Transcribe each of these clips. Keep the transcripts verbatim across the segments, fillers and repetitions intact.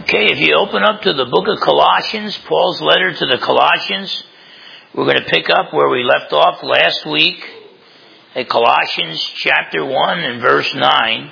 Okay, if you open up to the book of Colossians, Paul's letter to the Colossians, we're going to pick up where we left off last week at Colossians chapter one and verse nine.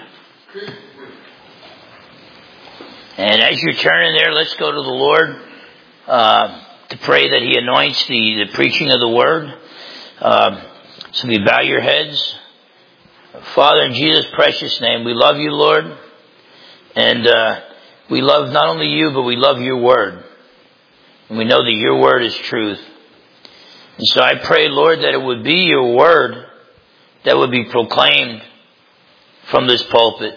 And as you're turning there, let's go to the Lord uh, to pray that He anoints the, the preaching of the Word. Uh, so we bow your heads. Father, in Jesus' precious name, we love you, Lord. And uh, we love not only you, but we love your Word. And we know that your Word is truth. And so I pray, Lord, that it would be your Word that would be proclaimed from this pulpit.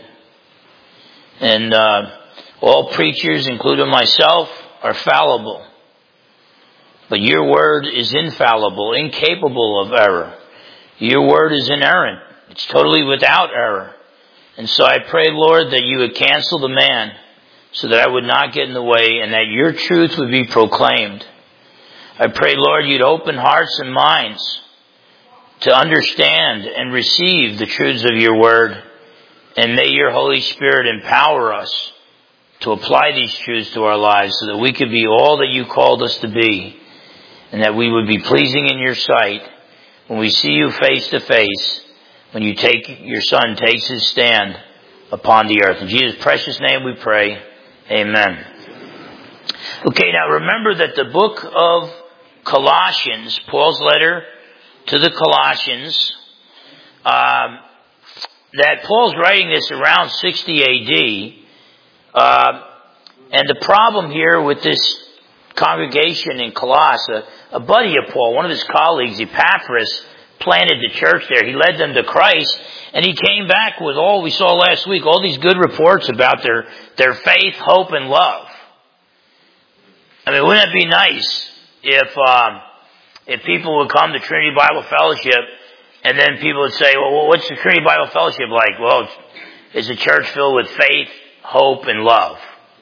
And uh, all preachers, including myself, are fallible. But your Word is infallible, incapable of error. Your Word is inerrant. It's totally without error. And so I pray, Lord, that you would cancel the man so that I would not get in the way and that your truth would be proclaimed. I pray, Lord, you'd open hearts and minds to understand and receive the truths of your word. And may your Holy Spirit empower us to apply these truths to our lives so that we could be all that you called us to be and that we would be pleasing in your sight when we see you face to face, when you take your Son takes his stand upon the earth. In Jesus' precious name we pray. Amen. Okay, now remember that the book of Colossians, Paul's letter to the Colossians, um, that Paul's writing this around sixty A D, uh, and the problem here with this congregation in Colossae, a buddy of Paul, one of his colleagues, Epaphras, planted the church there. He led them to Christ, and he came back with all we saw last week, all these good reports about their, their faith, hope, and love. I mean, wouldn't it be nice if um, if people would come to Trinity Bible Fellowship, and then people would say, well, what's the Trinity Bible Fellowship like? Well, it's a church filled with faith, hope, and love.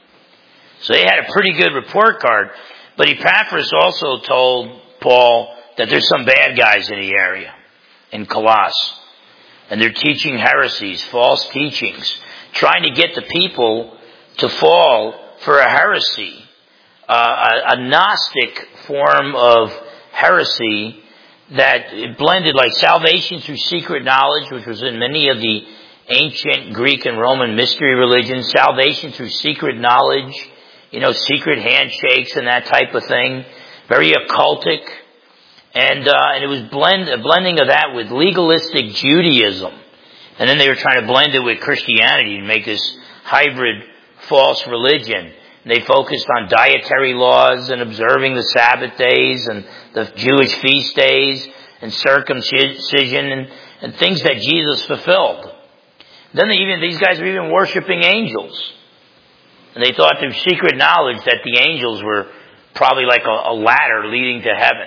So they had a pretty good report card. But Epaphras also told Paul that there's some bad guys in the area, in Colossae. And they're teaching heresies, false teachings, trying to get the people to fall for a heresy, uh, a, a Gnostic form of heresy that blended like salvation through secret knowledge, which was in many of the ancient Greek and Roman mystery religions, salvation through secret knowledge, you know, secret handshakes and that type of thing, very occultic. And, uh, and it was blend, a blending of that with legalistic Judaism. And then they were trying to blend it with Christianity and make this hybrid false religion. And they focused on dietary laws and observing the Sabbath days and the Jewish feast days and circumcision and, and things that Jesus fulfilled. Then they even, these guys were even worshiping angels. And they thought through secret knowledge that the angels were probably like a, a ladder leading to heaven.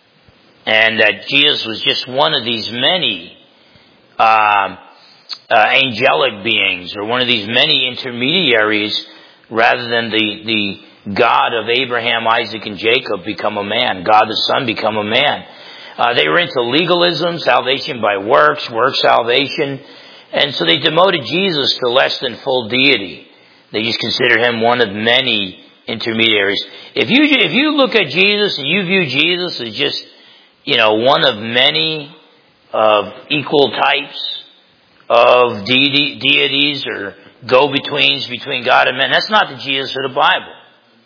And that Jesus was just one of these many uh, uh, angelic beings, or one of these many intermediaries, rather than the, the God of Abraham, Isaac, and Jacob become a man. God the Son become a man. Uh, they were into legalism, salvation by works, work salvation. And so they demoted Jesus to less than full deity. They just consider him one of many intermediaries. If you, if you look at Jesus and you view Jesus as just, you know, one of many of equal types of deity, deities or go-betweens between God and men, that's not the Jesus of the Bible.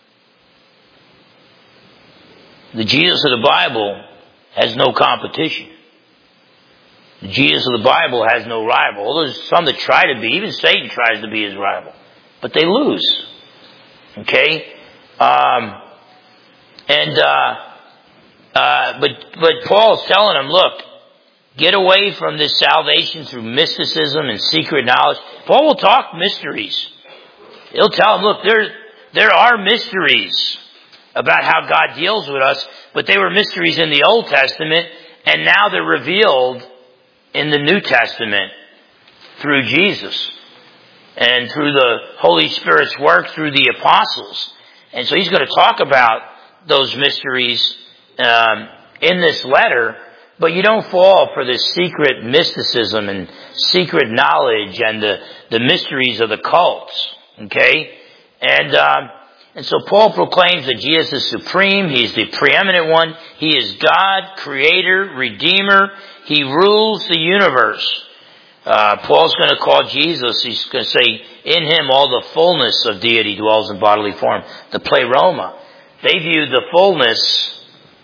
The Jesus of the Bible has no competition. The Jesus of the Bible has no rival. Although there's some that try to be, even Satan tries to be his rival. But they lose. Okay? Um, and, uh, Uh, but, but Paul's telling them, look, get away from this salvation through mysticism and secret knowledge. Paul will talk mysteries. He'll tell them, look, there, there are mysteries about how God deals with us, but they were mysteries in the Old Testament, and now they're revealed in the New Testament through Jesus and through the Holy Spirit's work through the apostles. And so he's going to talk about those mysteries Um, in this letter, but you don't fall for this secret mysticism and secret knowledge and the, the mysteries of the cults, okay? And, um, and so Paul proclaims that Jesus is supreme. He's the preeminent one. He is God, creator, redeemer. He rules the universe. Uh, Paul's going to call Jesus, he's going to say, in him all the fullness of deity dwells in bodily form. The pleroma. They viewed the fullness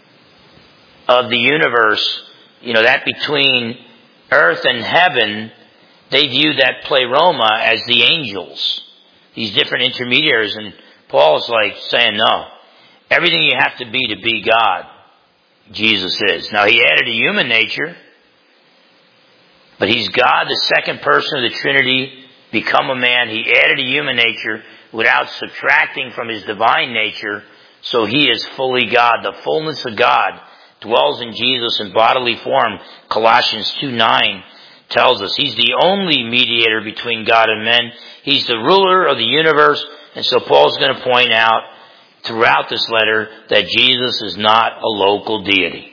of the universe, you know, that between earth and heaven, they viewed that pleroma as the angels. These different intermediaries. And Paul's like saying, no. Everything you have to be to be God, Jesus is. Now, he added a human nature. But he's God, the second person of the Trinity, become a man. He added a human nature without subtracting from his divine nature. So he is fully God. The fullness of God dwells in Jesus in bodily form. Colossians two nine tells us he's the only mediator between God and men. He's the ruler of the universe. And so Paul's going to point out throughout this letter that Jesus is not a local deity.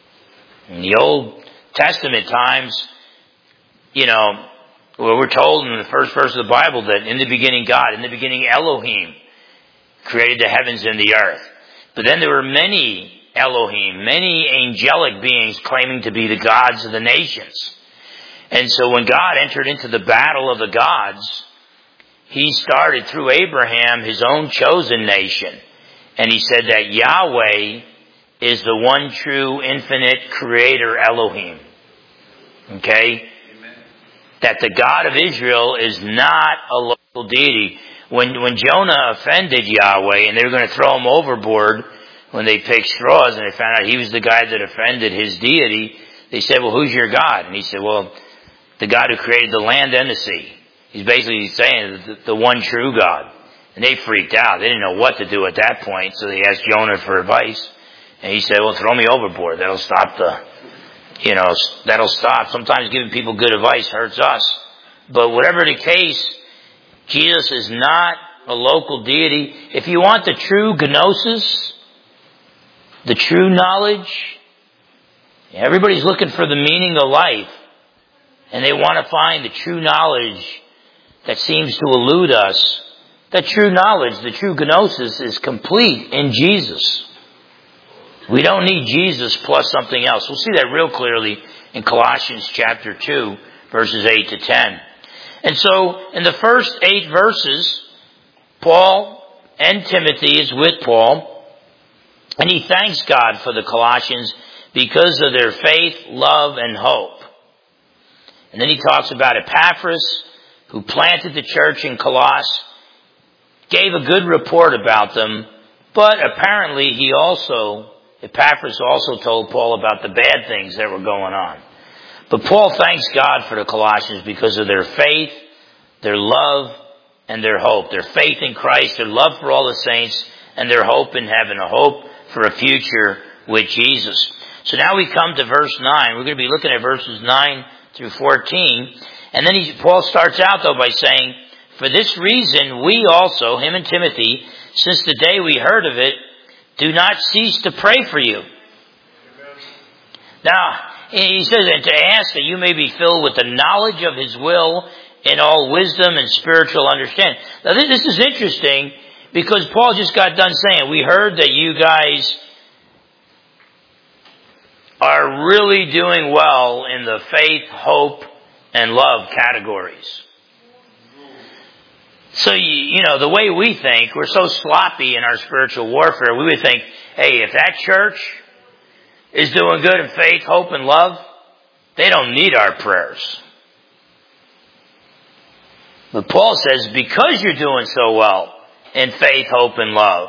In the Old Testament times, you know, well, we're told in the first verse of the Bible that in the beginning God, in the beginning Elohim created the heavens and the earth. But then there were many Elohim, many angelic beings claiming to be the gods of the nations. And so when God entered into the battle of the gods, he started through Abraham his own chosen nation. And he said that Yahweh is the one true infinite creator Elohim. Okay? That the God of Israel is not a local deity. When when Jonah offended Yahweh and they were going to throw him overboard when they picked straws and they found out he was the guy that offended his deity, they said, well, who's your God? And he said, well, the God who created the land and the sea. He's basically saying the, the one true God. And they freaked out. They didn't know what to do at that point, so they asked Jonah for advice. And he said, well, throw me overboard. That'll stop the... You know, that'll stop. Sometimes giving people good advice hurts us. But whatever the case, Jesus is not a local deity. If you want the true gnosis, the true knowledge, everybody's looking for the meaning of life. And they want to find the true knowledge that seems to elude us. That true knowledge, the true gnosis, is complete in Jesus. We don't need Jesus plus something else. We'll see that real clearly in Colossians chapter two, verses eight to ten. And so, in the first eight verses, Paul and Timothy is with Paul, and he thanks God for the Colossians because of their faith, love, and hope. And then he talks about Epaphras, who planted the church in Colossus, gave a good report about them, but apparently he also... Epaphras also told Paul about the bad things that were going on. But Paul thanks God for the Colossians because of their faith, their love, and their hope. Their faith in Christ, their love for all the saints, and their hope in heaven, a hope for a future with Jesus. So now we come to verse nine. We're going to be looking at verses nine through fourteen. And then he, Paul starts out, though, by saying, for this reason we also, him and Timothy, since the day we heard of it, do not cease to pray for you. Now, he says, and to ask that you may be filled with the knowledge of his will in all wisdom and spiritual understanding. Now, this is interesting because Paul just got done saying, we heard that you guys are really doing well in the faith, hope, and love categories. So, you, you know, the way we think, we're so sloppy in our spiritual warfare, we would think, hey, if that church is doing good in faith, hope, and love, they don't need our prayers. But Paul says, because you're doing so well in faith, hope, and love,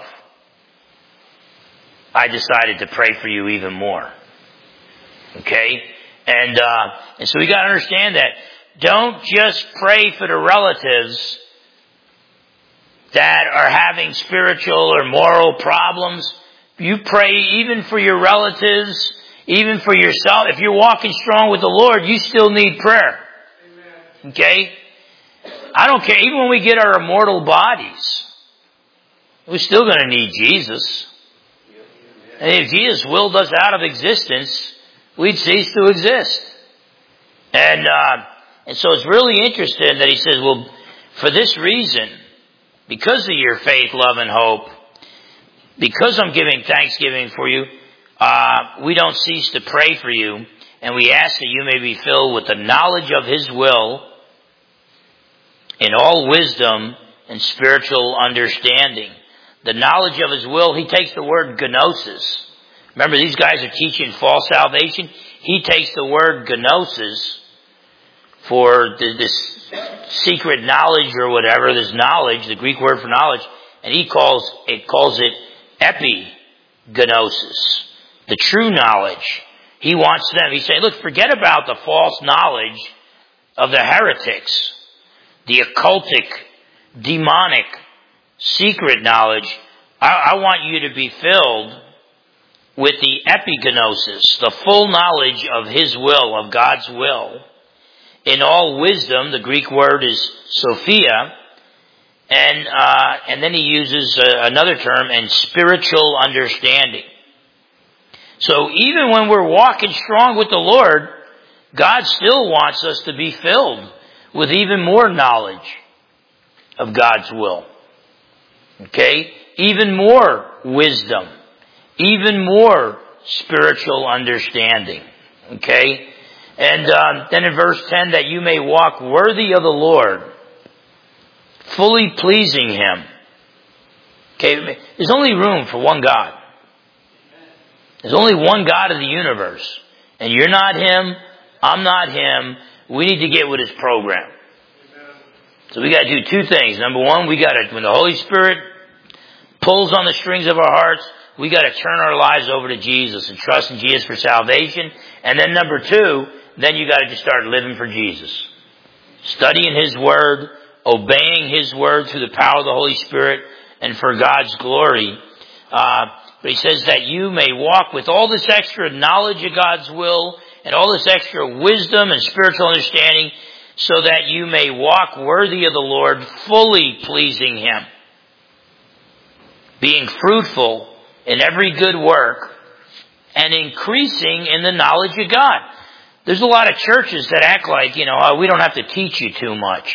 I decided to pray for you even more. Okay? And, uh, and so we got to understand that. Don't just pray for the relatives that are having spiritual or moral problems. You pray even for your relatives, even for yourself. If you're walking strong with the Lord, you still need prayer. Amen. Okay? I don't care. Even when we get our immortal bodies, we're still going to need Jesus. And if Jesus willed us out of existence, we'd cease to exist. And, uh, and so it's really interesting that he says, well, for this reason, because of your faith, love, and hope, because I'm giving thanksgiving for you, uh, we don't cease to pray for you, and we ask that you may be filled with the knowledge of His will in all wisdom and spiritual understanding. The knowledge of His will, he takes the word gnosis. Remember, these guys are teaching false salvation. He takes the word gnosis for this secret knowledge or whatever, this knowledge, the Greek word for knowledge, and he calls it calls it epignosis, the true knowledge. He wants them, he's saying, look, forget about the false knowledge of the heretics, the occultic, demonic, secret knowledge. I, I want you to be filled with the epignosis, the full knowledge of His will, of God's will. In all wisdom, the Greek word is Sophia, and uh, and then he uses uh, another term, and spiritual understanding. So even when we're walking strong with the Lord, God still wants us to be filled with even more knowledge of God's will. Okay? Even more wisdom. Even more spiritual understanding. Okay? And um, then in verse ten, that you may walk worthy of the Lord, fully pleasing Him. Okay? There's only room for one God. There's only one God of the universe. And you're not Him, I'm not Him. We need to get with His program. So we got to do two things. Number one, we got to, when the Holy Spirit pulls on the strings of our hearts, we got to turn our lives over to Jesus and trust in Jesus for salvation. And then number two, then you got to just start living for Jesus. Studying His Word, obeying His Word through the power of the Holy Spirit and for God's glory. Uh, but he says that you may walk with all this extra knowledge of God's will and all this extra wisdom and spiritual understanding, so that you may walk worthy of the Lord, fully pleasing Him, being fruitful in every good work and increasing in the knowledge of God. There's a lot of churches that act like, you know, oh, we don't have to teach you too much.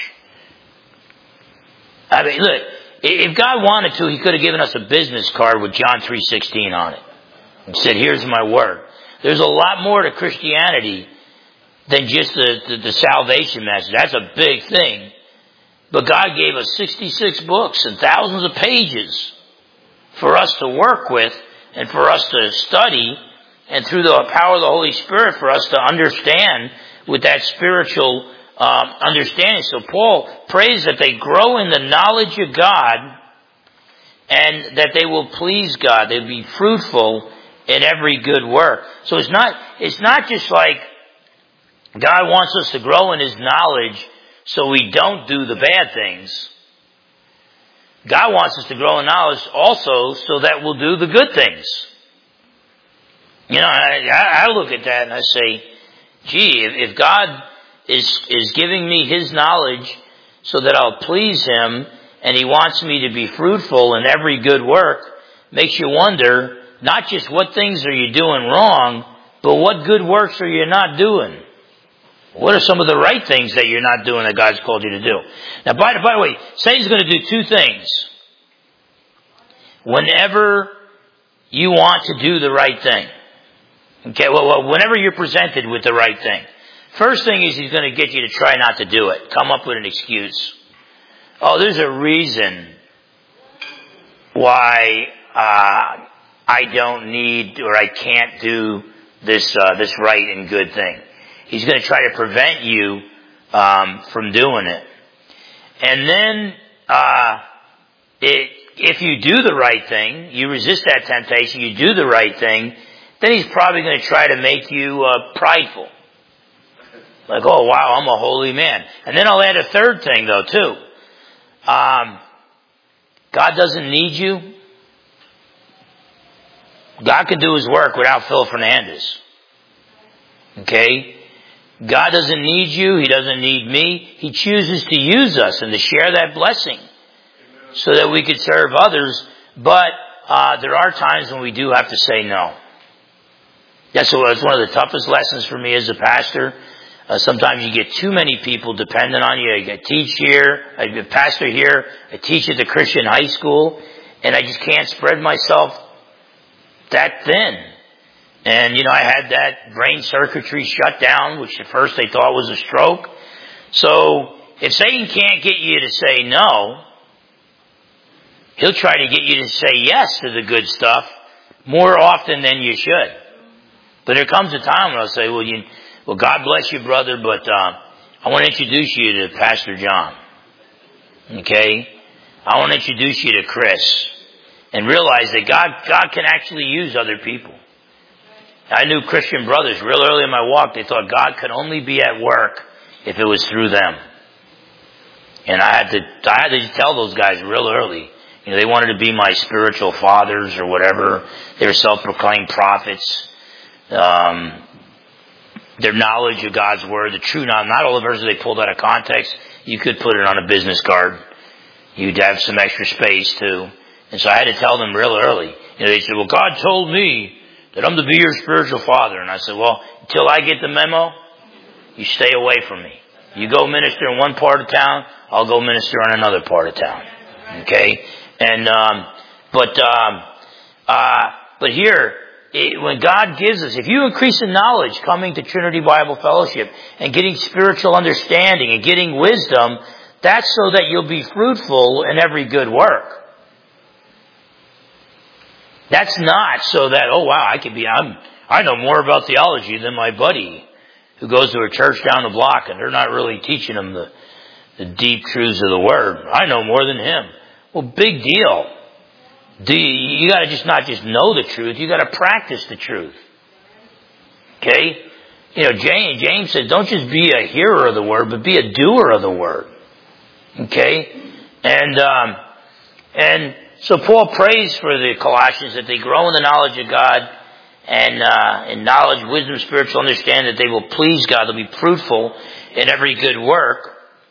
I mean, look, if God wanted to, He could have given us a business card with John three sixteen on it and said, here's my word. There's a lot more to Christianity than just the, the, the salvation message. That's a big thing. But God gave us sixty-six books and thousands of pages for us to work with and for us to study, and through the power of the Holy Spirit for us to understand with that spiritual um, understanding. So Paul prays that they grow in the knowledge of God and that they will please God. They'll be fruitful in every good work. So it's not, it's not just like God wants us to grow in His knowledge so we don't do the bad things. God wants us to grow in knowledge also so that we'll do the good things. You know, I, I look at that and I say, gee, if, if God is, is giving me His knowledge so that I'll please Him, and He wants me to be fruitful in every good work, makes you wonder, not just what things are you doing wrong, but what good works are you not doing? What are some of the right things that you're not doing that God's called you to do? Now, by, by the way, Satan's going to do two things. Whenever you want to do the right thing. Okay, well, well, whenever you're presented with the right thing. First thing is he's going to get you to try not to do it. Come up with an excuse. Oh, there's a reason why uh, I don't need or I can't do this uh, this right and good thing. He's going to try to prevent you um, from doing it. And then, uh, it, if you do the right thing, you resist that temptation, you do the right thing, then he's probably going to try to make you uh, prideful. Like, oh, wow, I'm a holy man. And then I'll add a third thing, though, too. Um, God doesn't need you. God can do His work without Phil Fernandez. Okay? God doesn't need you. He doesn't need me. He chooses to use us and to share that blessing so that we could serve others. But uh, there are times when we do have to say no. That's one of the toughest lessons for me as a pastor. Uh, sometimes you get too many people dependent on you. I teach here, I'm a pastor here, I teach at the Christian high school, and I just can't spread myself that thin. And, you know, I had that brain circuitry shut down, which at first they thought was a stroke. So, if Satan can't get you to say no, he'll try to get you to say yes to the good stuff more often than you should. But there comes a time when I'll say, well, you, well, God bless you, brother, but uh, I want to introduce you to Pastor John. Okay? I want to introduce you to Chris. And realize that God, God can actually use other people. I knew Christian brothers real early in my walk, they thought God could only be at work if it was through them. And I had to, I had to tell those guys real early. You know, they wanted to be my spiritual fathers or whatever. They were self-proclaimed prophets. Um, their knowledge of God's Word, the true knowledge, not all the verses they pulled out of context. You could put it on a business card. You'd have some extra space too. And so I had to tell them real early. You know, they said, well, God told me that I'm to be your spiritual father. And I said, well, until I get the memo, you stay away from me. You go minister in one part of town, I'll go minister in another part of town. Okay? And, um, but, um, uh, but here, it, when God gives us, if you increase in knowledge coming to Trinity Bible Fellowship and getting spiritual understanding and getting wisdom, that's so that you'll be fruitful in every good work. That's not so that, oh wow, I could be, I'm, I know more about theology than my buddy who goes to a church down the block and they're not really teaching him the, the deep truths of the Word. I know more than him. Well, big deal. Do you, you gotta just not just know the truth, you gotta practice the truth. Okay? You know, James, James said, don't just be a hearer of the Word, but be a doer of the Word. Okay? And, um, and so Paul prays for the Colossians that they grow in the knowledge of God and, uh, in knowledge, wisdom, spiritual understanding, that they will please God, they'll be fruitful in every good work.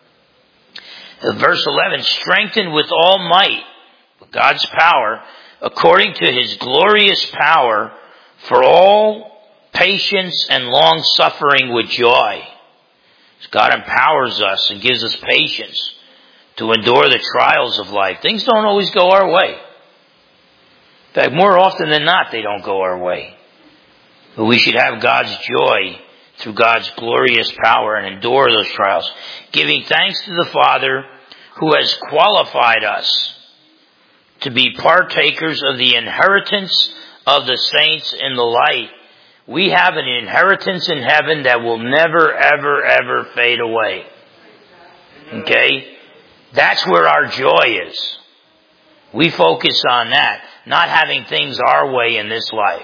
Verse eleven, strengthened with all might, with God's power, according to His glorious power, for all patience and long suffering with joy. So God empowers us and gives us patience to endure the trials of life. Things don't always go our way. In fact, more often than not, they don't go our way. But we should have God's joy through God's glorious power and endure those trials, giving thanks to the Father who has qualified us to be partakers of the inheritance of the saints in the light. We have an inheritance in heaven that will never, ever, ever fade away. Okay? That's where our joy is. We focus on that, not having things our way in this life.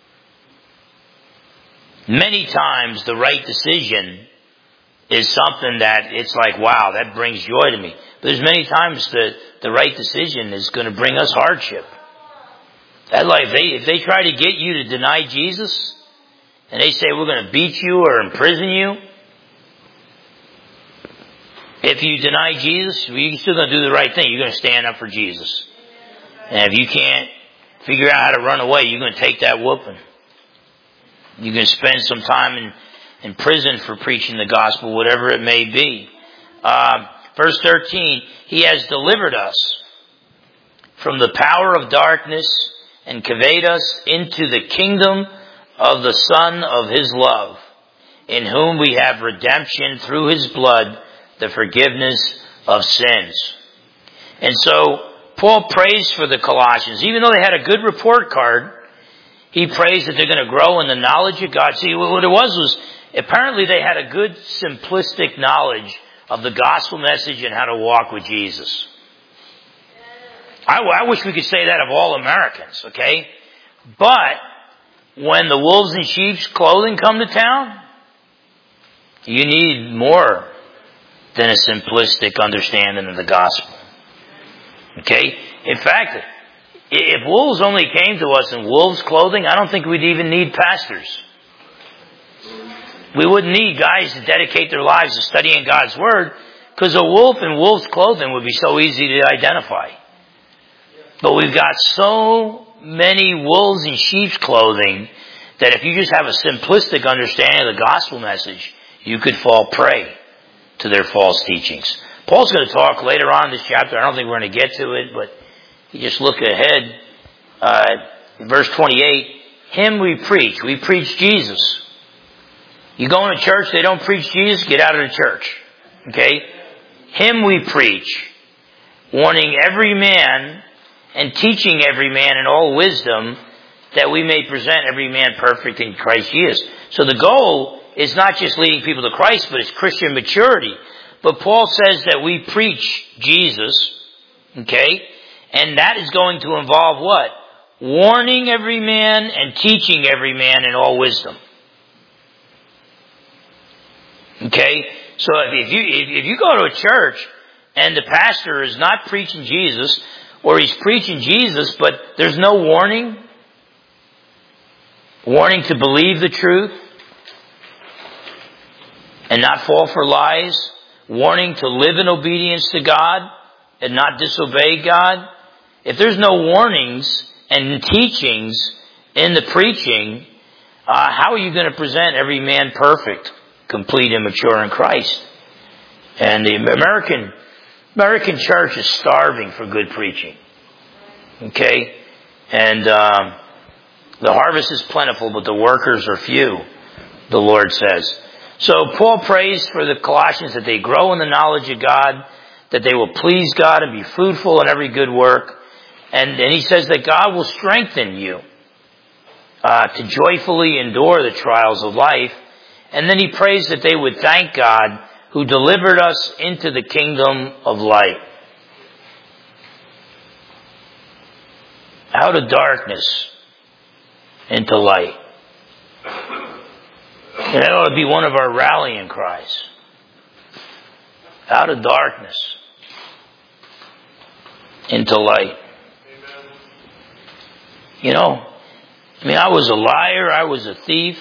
Many times the right decision is something that it's like, wow, that brings joy to me. But there's many times that the right decision is going to bring us hardship. That like, if they, if they try to get you to deny Jesus, and they say we're going to beat you or imprison you, if you deny Jesus, you're still going to do the right thing. You're going to stand up for Jesus. And if you can't figure out how to run away, you're going to take that whooping. You can spend some time in, in prison for preaching the gospel, whatever it may be. Uh, verse thirteen, He has delivered us from the power of darkness and conveyed us into the kingdom of the Son of His love, in whom we have redemption through His blood, the forgiveness of sins. And so, Paul prays for the Colossians. Even though they had a good report card, he prays that they're going to grow in the knowledge of God. See, what it was was, apparently they had a good simplistic knowledge of the gospel message and how to walk with Jesus. I, I wish we could say that of all Americans, okay? But when the wolves in sheep's clothing come to town, you need more than a simplistic understanding of the gospel. Okay? In fact, if wolves only came to us in wolves' clothing, I don't think we'd even need pastors. We wouldn't need guys to dedicate their lives to studying God's Word, because a wolf in wolf's clothing would be so easy to identify. But we've got so many wolves in sheep's clothing that if you just have a simplistic understanding of the gospel message, you could fall prey to their false teachings. Paul's going to talk later on in this chapter. I don't think we're going to get to it, but you just look ahead. Uh, verse twenty-eight, him we preach. We preach Jesus. You go into church, they don't preach Jesus, get out of the church. Okay? Him we preach, warning every man and teaching every man in all wisdom, that we may present every man perfect in Christ Jesus. So the goal is not just leading people to Christ, but it's Christian maturity. But Paul says that we preach Jesus, okay? And that is going to involve what? Warning every man and teaching every man in all wisdom. Okay? So if you, if you go to a church and the pastor is not preaching Jesus, or he's preaching Jesus, but there's no warning, warning to believe the truth and not fall for lies, warning to live in obedience to God and not disobey God. If there's no warnings and teachings in the preaching, uh, how are you going to present every man perfect, complete and mature in Christ? And the American American church is starving for good preaching. Okay? And um, the harvest is plentiful, but the workers are few, the Lord says. So Paul prays for the Colossians that they grow in the knowledge of God, that they will please God and be fruitful in every good work. And, and he says that God will strengthen you uh, to joyfully endure the trials of life. And then he prays that they would thank God who delivered us into the kingdom of light. Out of darkness into light. And that ought to be one of our rallying cries. Out of darkness into light. Amen. You know, I mean, I was a liar, I was a thief,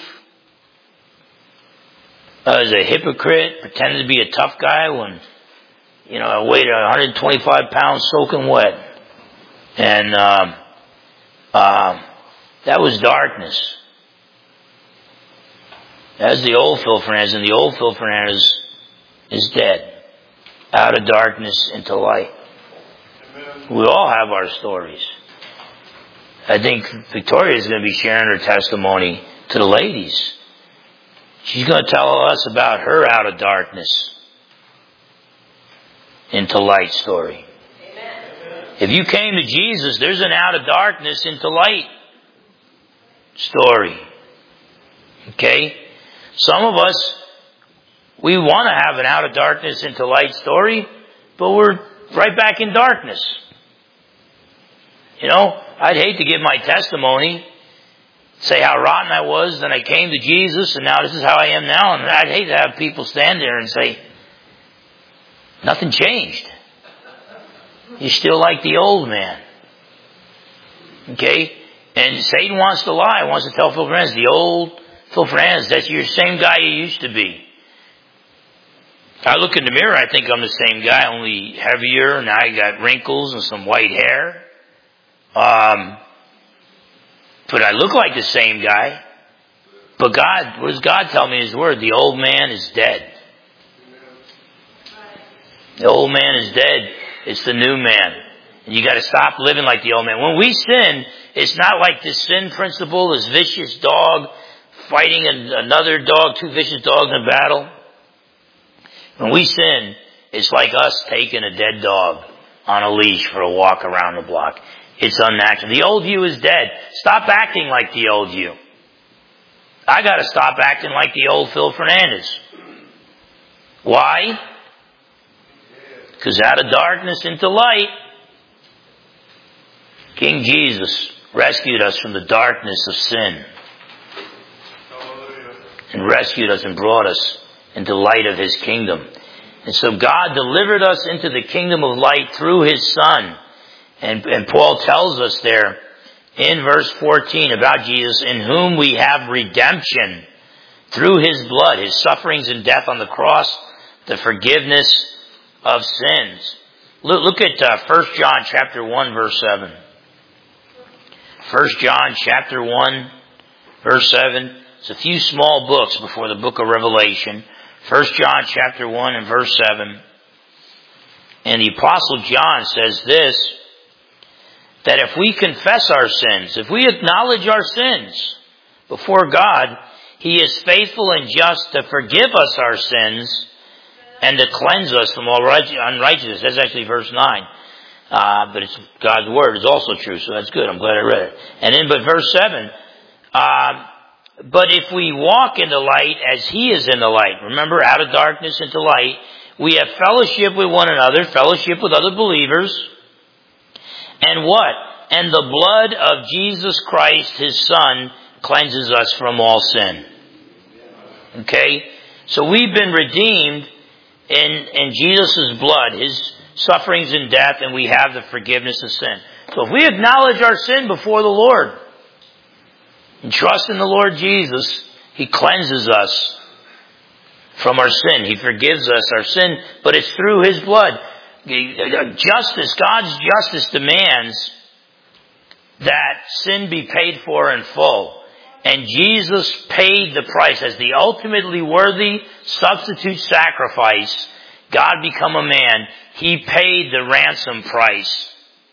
I was a hypocrite, pretended to be a tough guy when, you know, I weighed one hundred twenty-five pounds soaking wet. And um, um, that was darkness. That's the old Phil Fernandez, and the old Phil Fernandez is dead. Out of darkness into light. Amen. We all have our stories. I think Victoria is going to be sharing her testimony to the ladies. She's going to tell us about her out of darkness into light story. Amen. If you came to Jesus, there's an out of darkness into light story. Okay? Some of us, we want to have an out of darkness into light story, but we're right back in darkness. You know, I'd hate to give my testimony, say how rotten I was, then I came to Jesus, and now this is how I am now. And I'd hate to have people stand there and say, nothing changed. You're still like the old man. Okay? And Satan wants to lie, wants to tell Phil Fernandez, the old Phil Fernandez, that's your same guy you used to be. I look in the mirror, I think I'm the same guy, only heavier, and I got wrinkles and some white hair. Um, but I look like the same guy. But God, what does God tell me in His Word? The old man is dead. The old man is dead. It's the new man. And you got to stop living like the old man. When we sin, it's not like this sin principle, this vicious dog fighting another dog, two vicious dogs in a battle. When we sin, it's like us taking a dead dog on a leash for a walk around the block. It's unnatural. The old you is dead. Stop acting like the old you. I got to stop acting like the old Phil Fernandez. Why? Because out of darkness into light, King Jesus rescued us from the darkness of sin. And rescued us and brought us into the light of His kingdom. And so God delivered us into the kingdom of light through His Son. And, and Paul tells us there in verse fourteen about Jesus, in whom we have redemption through His blood, His sufferings and death on the cross, the forgiveness of sins. Look, look at uh, First John chapter one, verse seven. First John chapter one, verse seven. It's a few small books before the book of Revelation. First John chapter one and verse seven. And the Apostle John says this, that if we confess our sins, if we acknowledge our sins before God, He is faithful and just to forgive us our sins and to cleanse us from all unrighteousness. That's actually verse nine. Uh, but it's God's word is also true, so that's good. I'm glad I read it. And then, but verse seven, uh, but if we walk in the light as He is in the light, remember, out of darkness into light, we have fellowship with one another, fellowship with other believers. And what? And the blood of Jesus Christ, His Son, cleanses us from all sin. Okay? So we've been redeemed in, in Jesus' blood, His sufferings and death, and we have the forgiveness of sin. So if we acknowledge our sin before the Lord and trust in the Lord Jesus, He cleanses us from our sin. He forgives us our sin, but it's through His blood. Justice, God's justice demands that sin be paid for in full. And Jesus paid the price as the ultimately worthy substitute sacrifice. God become a man. He paid the ransom price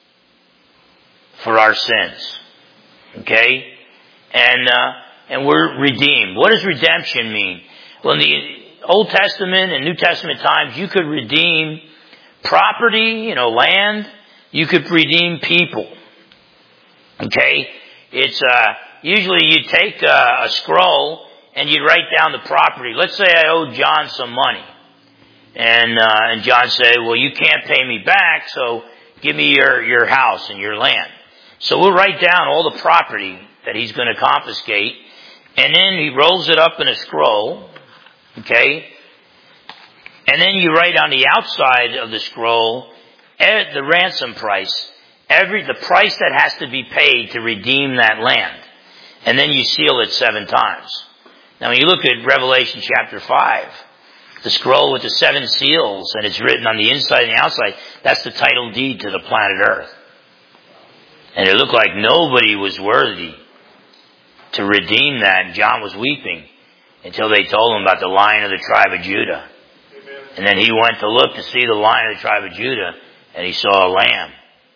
for our sins. Okay? And, uh, and we're redeemed. What does redemption mean? Well, in the Old Testament and New Testament times, you could redeem property, you know, land. You could redeem people. Okay? It's, uh, usually you take a, a scroll and you write down the property. Let's say I owe John some money. And, uh, and John said, well, you can't pay me back, so give me your, your house and your land. So we'll write down all the property that he's going to confiscate. And then he rolls it up in a scroll. Okay? And then you write on the outside of the scroll the ransom price. Every, the price that has to be paid to redeem that land. And then you seal it seven times. Now when you look at Revelation chapter five, the scroll with the seven seals, and it's written on the inside and the outside, that's the title deed to the planet Earth. And it looked like nobody was worthy to redeem that, and John was weeping until they told him about the Lion of the tribe of Judah. Amen. And then he went to look to see the Lion of the tribe of Judah, and he saw a lamb,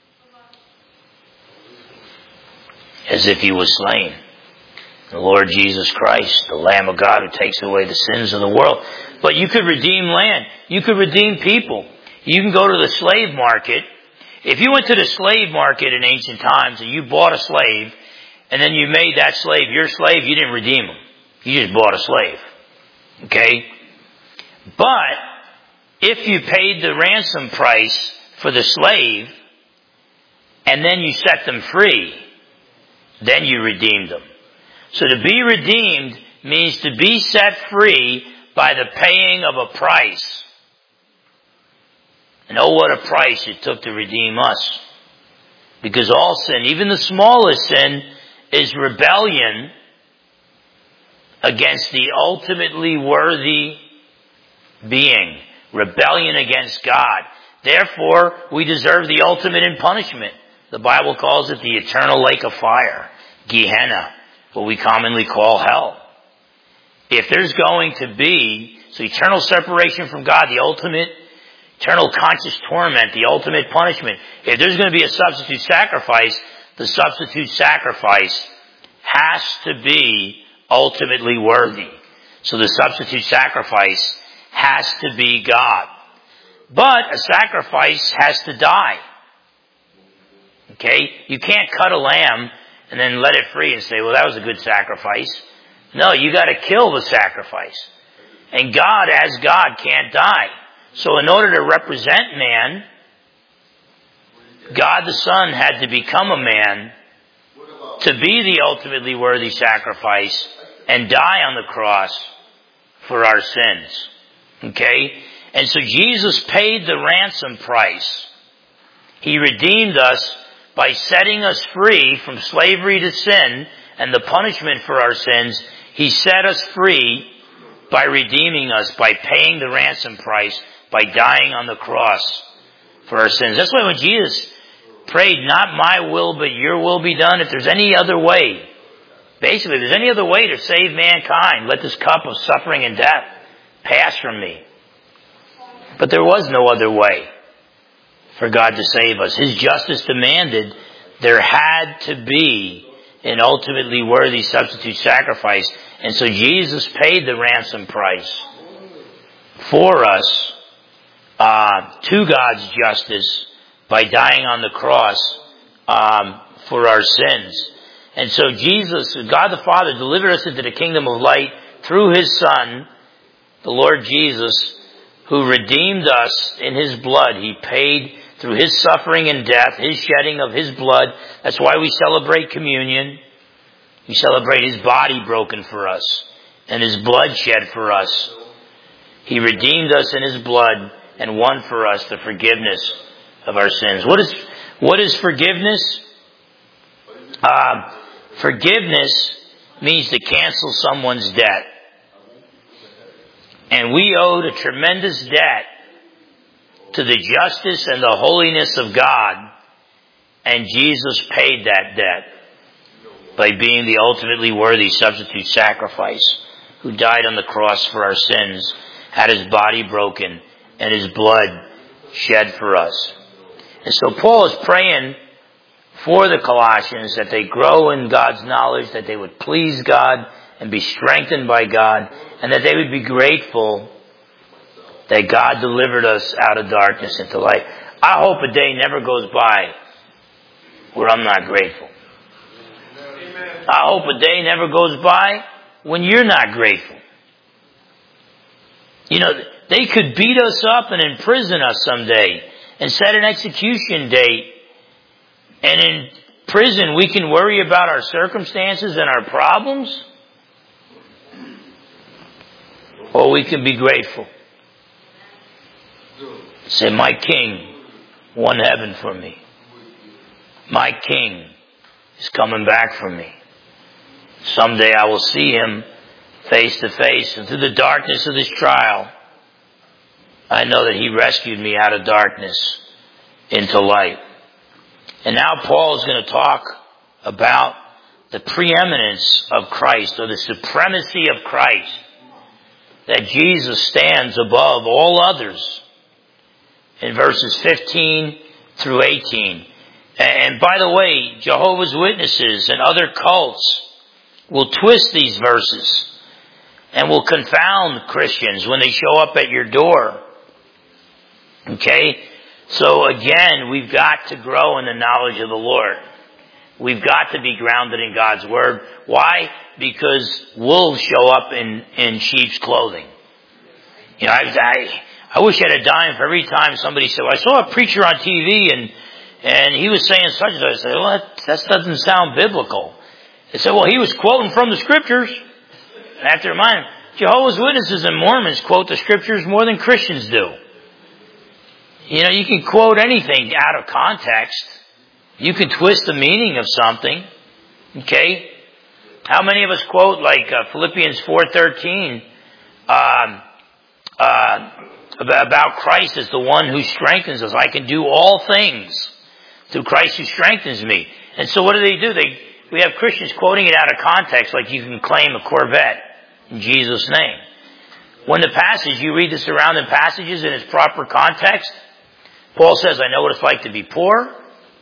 as if he was slain. The Lord Jesus Christ, the Lamb of God who takes away the sins of the world. But you could redeem land. You could redeem people. You can go to the slave market. If you went to the slave market in ancient times and you bought a slave, and then you made that slave your slave, you didn't redeem him. You just bought a slave. Okay? But if you paid the ransom price for the slave, and then you set them free, then you redeemed them. So to be redeemed means to be set free by the paying of a price. And oh, what a price it took to redeem us. Because all sin, even the smallest sin, is rebellion against the ultimately worthy being. Rebellion against God. Therefore, we deserve the ultimate in punishment. The Bible calls it the eternal lake of fire. Gehenna. What we commonly call hell. If there's going to be, so eternal separation from God, the ultimate, eternal conscious torment, the ultimate punishment. If there's going to be a substitute sacrifice, the substitute sacrifice has to be ultimately worthy. So the substitute sacrifice has to be God. But a sacrifice has to die. Okay? You can't cut a lamb and then let it free and say, well, that was a good sacrifice. No, you got to kill the sacrifice. And God, as God, can't die. So in order to represent man, God the Son had to become a man to be the ultimately worthy sacrifice and die on the cross for our sins. Okay? And so Jesus paid the ransom price. He redeemed us by setting us free from slavery to sin and the punishment for our sins. He set us free by redeeming us, by paying the ransom price, by dying on the cross for our sins. That's why when Jesus prayed, not my will, but your will be done, if there's any other way, basically, if there's any other way to save mankind, let this cup of suffering and death Pass from me. But there was no other way for God to save us. His justice demanded there had to be an ultimately worthy substitute sacrifice. And so Jesus paid the ransom price for us uh, to God's justice by dying on the cross um, for our sins. And so Jesus, God the Father, delivered us into the kingdom of light through His Son, the Lord Jesus, who redeemed us in His blood. He paid through His suffering and death, His shedding of His blood. That's why we celebrate communion. We celebrate His body broken for us and His blood shed for us. He redeemed us in His blood and won for us the forgiveness of our sins. What is, what is forgiveness? Uh, forgiveness means to cancel someone's debt. And we owed a tremendous debt to the justice and the holiness of God. And Jesus paid that debt by being the ultimately worthy substitute sacrifice who died on the cross for our sins, had His body broken, and His blood shed for us. And so Paul is praying for the Colossians that they grow in God's knowledge, that they would please God and be strengthened by God, and that they would be grateful that God delivered us out of darkness into light. I hope a day never goes by where I'm not grateful. I hope a day never goes by when you're not grateful. You know, they could beat us up and imprison us someday and set an execution date. And in prison, we can worry about our circumstances and our problems. Or we can be grateful. Say, my King won heaven for me. My King is coming back for me. Someday I will see Him face to face. And through the darkness of this trial, I know that He rescued me out of darkness into light. And now Paul is going to talk about the preeminence of Christ, or the supremacy of Christ. That Jesus stands above all others in verses fifteen through eighteen. And by the way, Jehovah's Witnesses and other cults will twist these verses and will confound Christians when they show up at your door. Okay? So again, we've got to grow in the knowledge of the Lord. We've got to be grounded in God's Word. Why? Because wolves show up in, in sheep's clothing. You know, I, I, I wish I had a dime for every time somebody said, well, I saw a preacher on T V and, and he was saying such and such. I said, well, that, that doesn't sound biblical. They said, well, he was quoting from the Scriptures. And I have to remind them, Jehovah's Witnesses and Mormons quote the Scriptures more than Christians do. You know, you can quote anything out of context. You can twist the meaning of something. Okay? How many of us quote like uh, Philippians four thirteen um, uh, about Christ as the one who strengthens us? I can do all things through Christ who strengthens me. And so what do they do? They we have Christians quoting it out of context, like you can claim a Corvette in Jesus' name. When the passage, you read the surrounding passages in its proper context, Paul says, I know what it's like to be poor,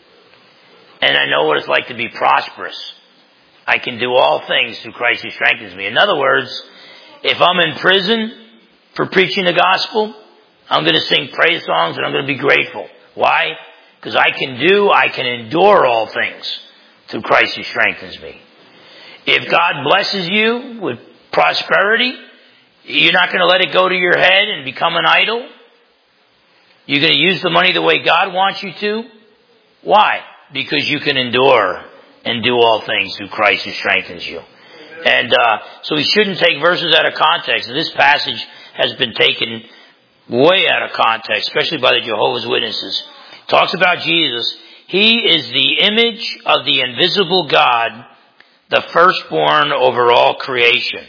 and I know what it's like to be prosperous. I can do all things through Christ who strengthens me. In other words, if I'm in prison for preaching the gospel, I'm going to sing praise songs and I'm going to be grateful. Why? Because I can do, I can endure all things through Christ who strengthens me. If God blesses you with prosperity, you're not going to let it go to your head and become an idol. You're going to use the money the way God wants you to. Why? Because you can endure and do all things through Christ who strengthens you. And uh, so we shouldn't take verses out of context. This passage has been taken way out of context, especially by the Jehovah's Witnesses. It talks about Jesus. He is the image of the invisible God, the firstborn over all creation.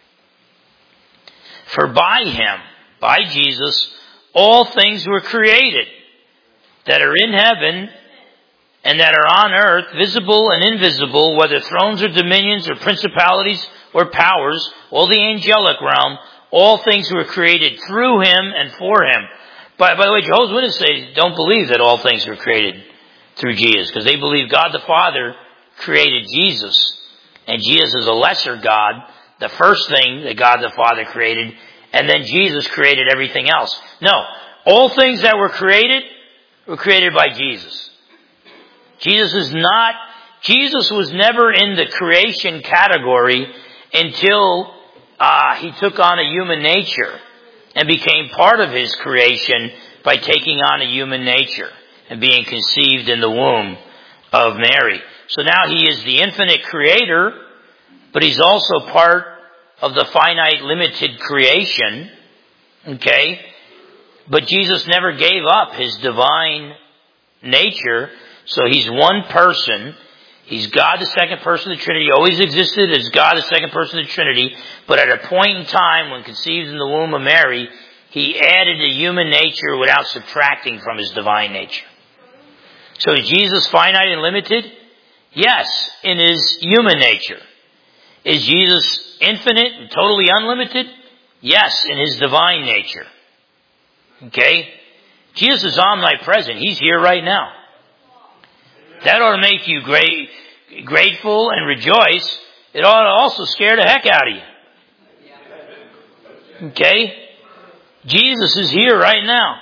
For by Him, by Jesus, all things were created that are in heaven and that are on earth, visible and invisible, whether thrones or dominions or principalities or powers, all the angelic realm, all things were created through him and for him. By, by the way, Jehovah's Witnesses say, don't believe that all things were created through Jesus, because they believe God the Father created Jesus, and Jesus is a lesser God, the first thing that God the Father created, and then Jesus created everything else. No, all things that were created were created by Jesus. Jesus is not, Jesus was never in the creation category until uh, he took on a human nature and became part of his creation by taking on a human nature and being conceived in the womb of Mary. So now he is the infinite creator, but he's also part of the finite, limited creation. Okay? But Jesus never gave up his divine nature, so he's one person. He's God, the second person of the Trinity. He always existed as God, the second person of the Trinity. But at a point in time, when conceived in the womb of Mary, he added a human nature without subtracting from his divine nature. So is Jesus finite and limited? Yes, in his human nature. Is Jesus infinite and totally unlimited? Yes, in his divine nature. Okay? Jesus is omnipresent. He's here right now. That ought to make you great, grateful and rejoice. It ought to also scare the heck out of you. Okay? Jesus is here right now.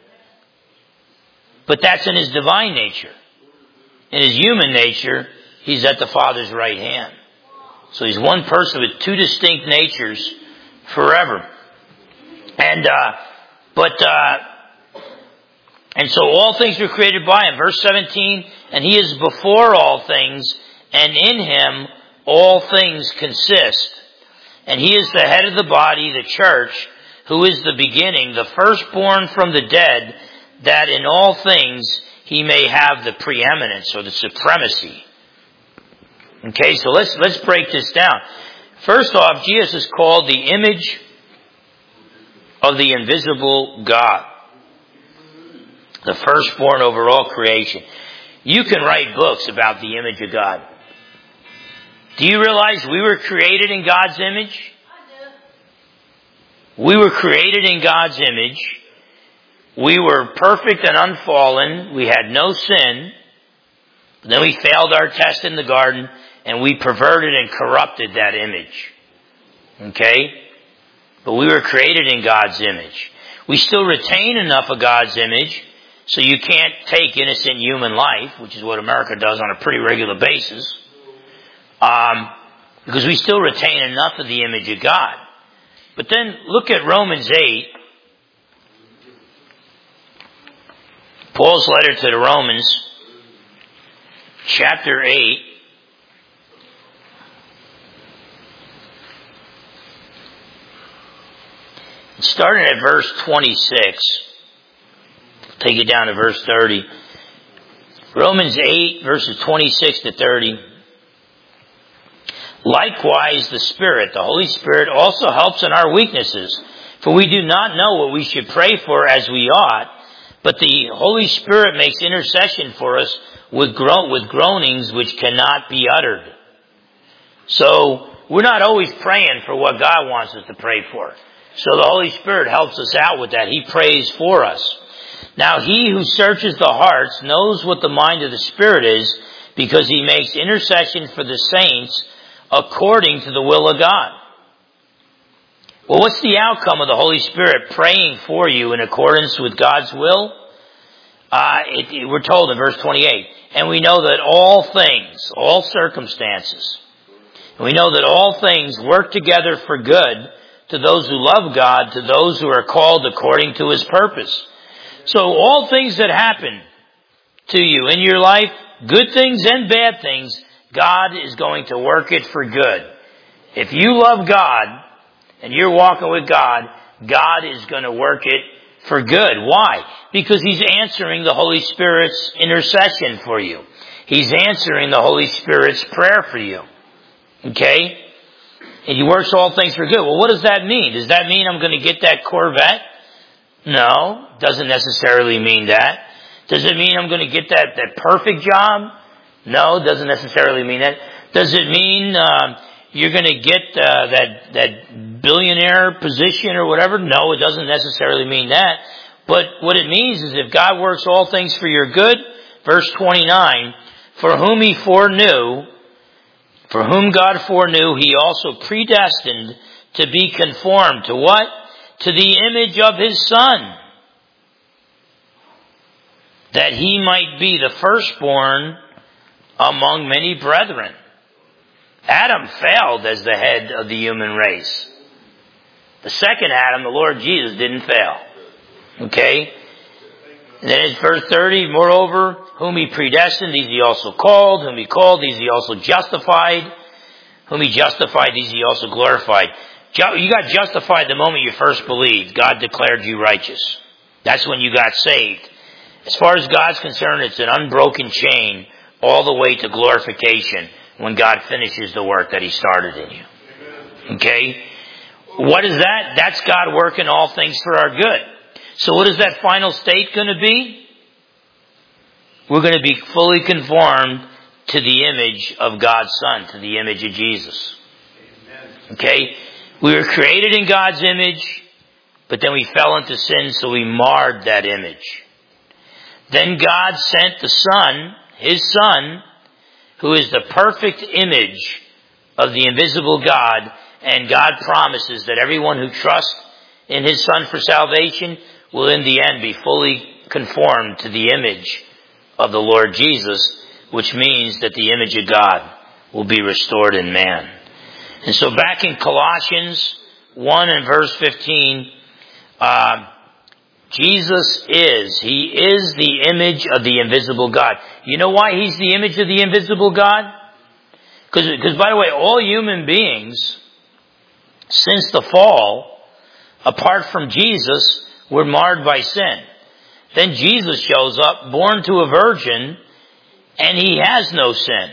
But that's in his divine nature. In his human nature, he's at the Father's right hand. So he's one person with two distinct natures forever. And, uh, but, uh, and so all things were created by him. Verse seventeen, and he is before all things, and in him all things consist. And he is the head of the body, the church, who is the beginning, the firstborn from the dead, that in all things he may have the preeminence or the supremacy. Okay, so let's let's break this down. First off, Jesus is called the image of the invisible God. The firstborn over all creation. You can write books about the image of God. Do you realize we were created in God's image? I do. We were created in God's image. We were perfect and unfallen. We had no sin. Then we failed our test in the garden, and we perverted and corrupted that image. Okay? But we were created in God's image. We still retain enough of God's image, so you can't take innocent human life, which is what America does on a pretty regular basis, um, because we still retain enough of the image of God. But then look at Romans eight. Paul's letter to the Romans, chapter eight. Starting at verse twenty-six. Take it down to verse thirty. Romans eight, verses twenty-six to thirty. Likewise, the Spirit, the Holy Spirit, also helps in our weaknesses. For we do not know what we should pray for as we ought, but the Holy Spirit makes intercession for us with, gro- with groanings which cannot be uttered. So, we're not always praying for what God wants us to pray for. So the Holy Spirit helps us out with that. He prays for us. Now he who searches the hearts knows what the mind of the Spirit is, because he makes intercession for the saints according to the will of God. Well, what's the outcome of the Holy Spirit praying for you in accordance with God's will? Uh, it, it, we're told in verse twenty-eight, and we know that all things, all circumstances, and we know that all things work together for good to those who love God, to those who are called according to his purpose. So all things that happen to you in your life, good things and bad things, God is going to work it for good. If you love God and you're walking with God, God is going to work it for good. Why? Because he's answering the Holy Spirit's intercession for you. He's answering the Holy Spirit's prayer for you. Okay? And he works all things for good. Well, what does that mean? Does that mean I'm going to get that Corvette? No, doesn't necessarily mean that. Does it mean I'm going to get that, that perfect job? No, doesn't necessarily mean that. Does it mean uh, you're going to get uh, that that billionaire position or whatever. No, it doesn't necessarily mean that. But what it means is if God works all things for your good, verse twenty-nine, for whom he foreknew, for whom God foreknew, he also predestined to be conformed to what? To the image of his Son, that he might be the firstborn among many brethren. Adam failed as the head of the human race. The second Adam, the Lord Jesus, didn't fail. Okay? And then in verse thirty, moreover, whom he predestined, these he also called. Whom he called, these he also justified. Whom he justified, these he also glorified. You got justified the moment you first believed. God declared you righteous. That's when you got saved. As far as God's concerned, it's an unbroken chain all the way to glorification when God finishes the work that he started in you. Okay? What is that? That's God working all things for our good. So what is that final state going to be? We're going to be fully conformed to the image of God's Son, to the image of Jesus. Okay? We were created in God's image, but then we fell into sin, so we marred that image. Then God sent the Son, his Son, who is the perfect image of the invisible God, and God promises that everyone who trusts in his Son for salvation will in the end be fully conformed to the image of the Lord Jesus, which means that the image of God will be restored in man. And so back in Colossians one and verse fifteen, uh, Jesus is, he is the image of the invisible God. You know why he's the image of the invisible God? Because, because by the way, all human beings, since the fall, apart from Jesus, were marred by sin. Then Jesus shows up, born to a virgin, and he has no sin.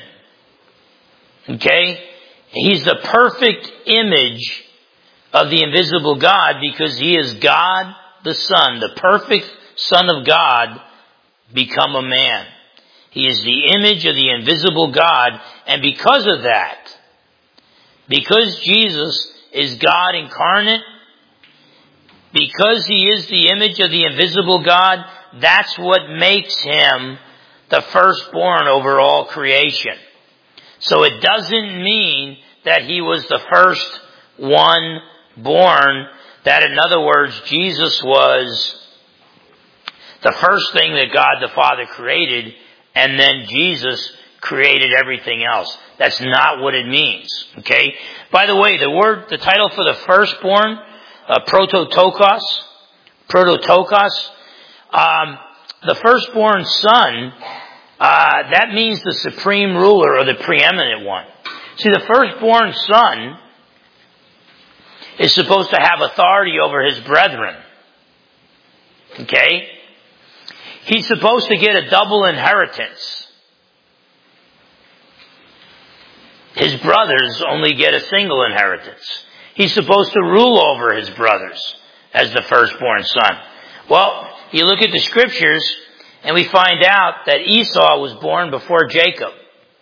Okay? He's the perfect image of the invisible God because he is God the Son, the perfect Son of God, become a man. He is the image of the invisible God, and because of that, because Jesus is God incarnate, because he is the image of the invisible God, that's what makes him the firstborn over all creation. So it doesn't mean that he was the first one born, that in other words, Jesus was the first thing that God the Father created, and then Jesus created everything else. That's not what it means. Okay? By the way, the word, the title for the firstborn, uh, prototokos, prototokos, um, the firstborn son, uh, that means the supreme ruler or the preeminent one. See, the firstborn son is supposed to have authority over his brethren. Okay? He's supposed to get a double inheritance. His brothers only get a single inheritance. He's supposed to rule over his brothers as the firstborn son. Well, you look at the scriptures and we find out that Esau was born before Jacob.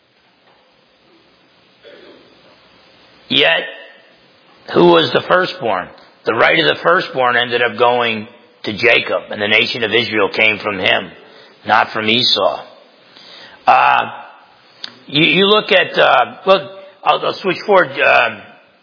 Yet, who was the firstborn? The right of the firstborn ended up going to Jacob, and the nation of Israel came from him, not from Esau. Uh, you, you look at, uh, look, I'll, I'll switch forward. Uh,